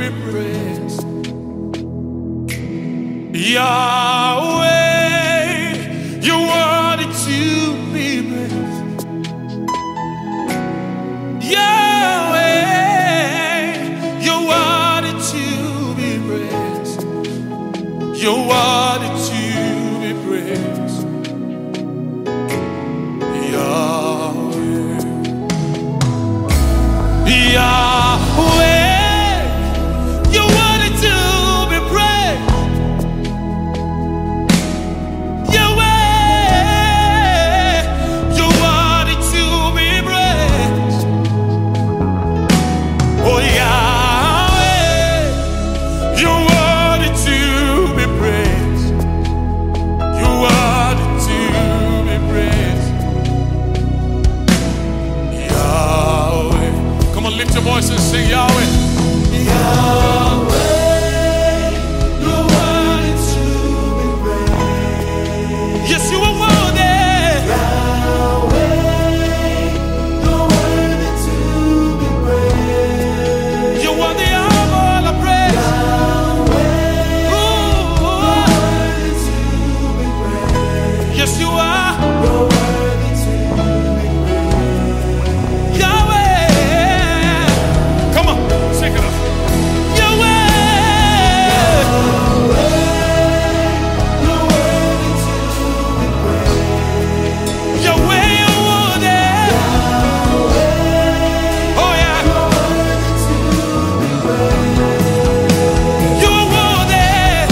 be praised. Yahweh, you're worthy to be praised. Yahweh, you're worthy to be praised. You're worthy to be praised. Yahweh, Yahweh, you're worthy to be praised. Yahweh, you're worthy to be praised. Oh Yahweh, you're worthy to be praised. You're worthy to be praised. Yahweh, come on, lift your voice and sing Yahweh. Yahweh, you're worthy to be praised. Yes, you are worthy. Yahweh, you're worthy to be praised. You're worthy of all the praise. Yahweh, you're worthy to be praised. Yes, you are. You're worthy to be praised. Yahweh, come on, shake it up. Yahweh, you're worthy to be praised. Yahweh, you're worthy. Oh yeah, you're worthy to be praised. You're worthy.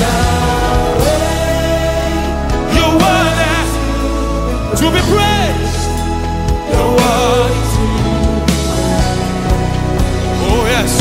You're worthy to be praised. You're worthy to. Oh yes.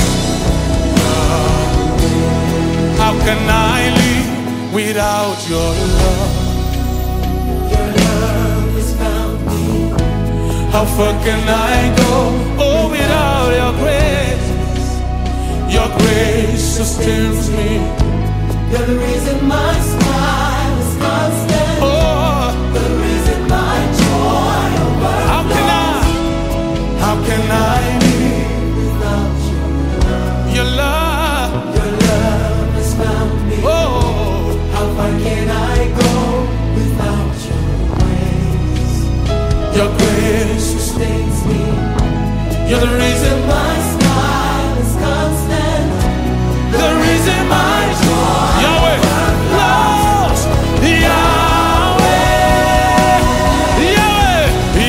How can I live without your love? Your love has found me. How far can I go? Oh, without your grace. Your grace sustains me. You're the reason my smile is constant. Oh, The reason my joy overflows. how can I live Without your love? your love has found me. Oh, How far can I go without your grace? your grace. Sustains me. You're the reason. My smile is constant. The reason my joy. Yahweh, lost. Yahweh, Yahweh,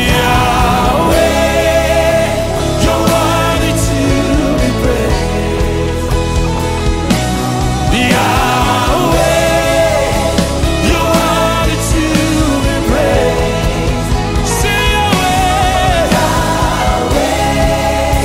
Yahweh, you're worthy to be praised. Yahweh, you're worthy to be praised. Say Yahweh,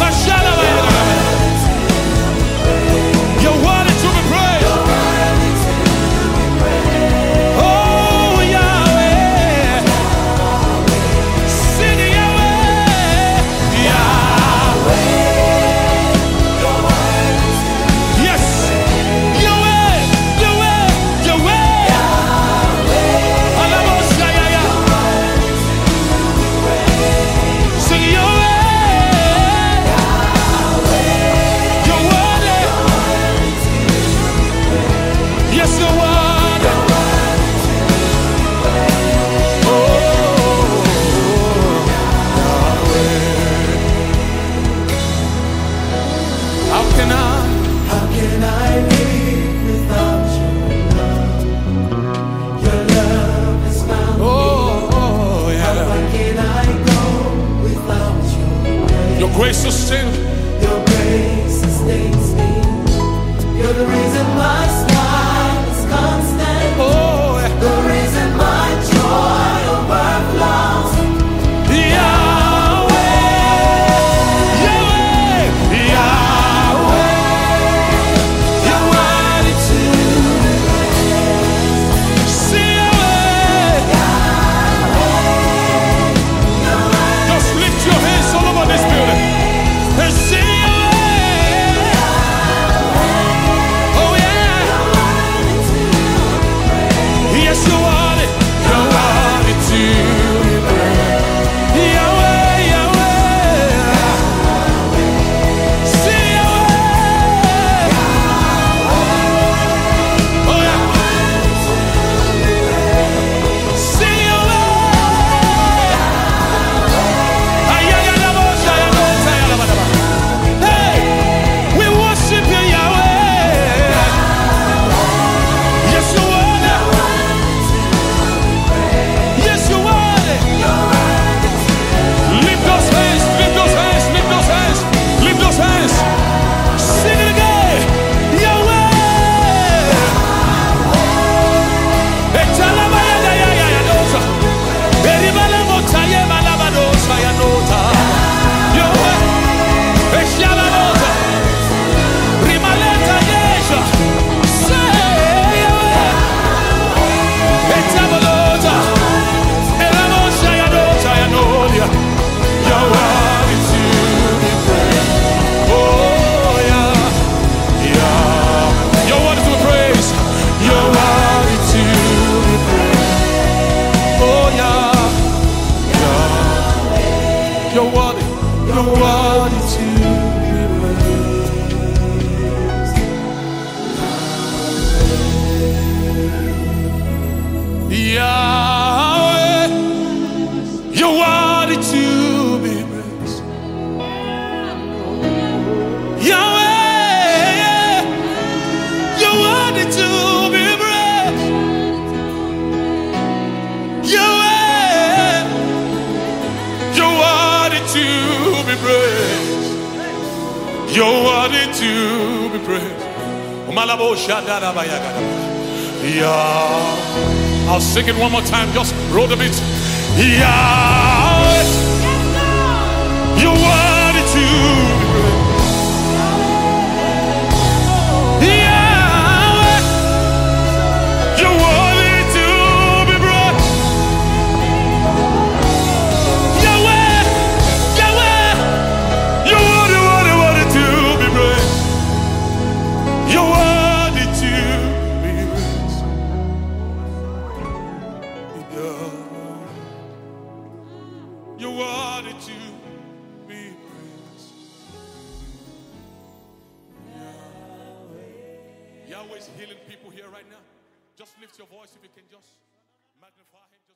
Yeah. I'll sing it one more time. Just roll the beat. Yeah. You're worthy to be praised. Yeah. You're worthy to be praised. Yahweh. Yahweh. You're worthy to be praised. You're worthy to be praised. You're worthy to be praised. Yahweh is healing people here right now. Just lift your voice if you can just magnify him.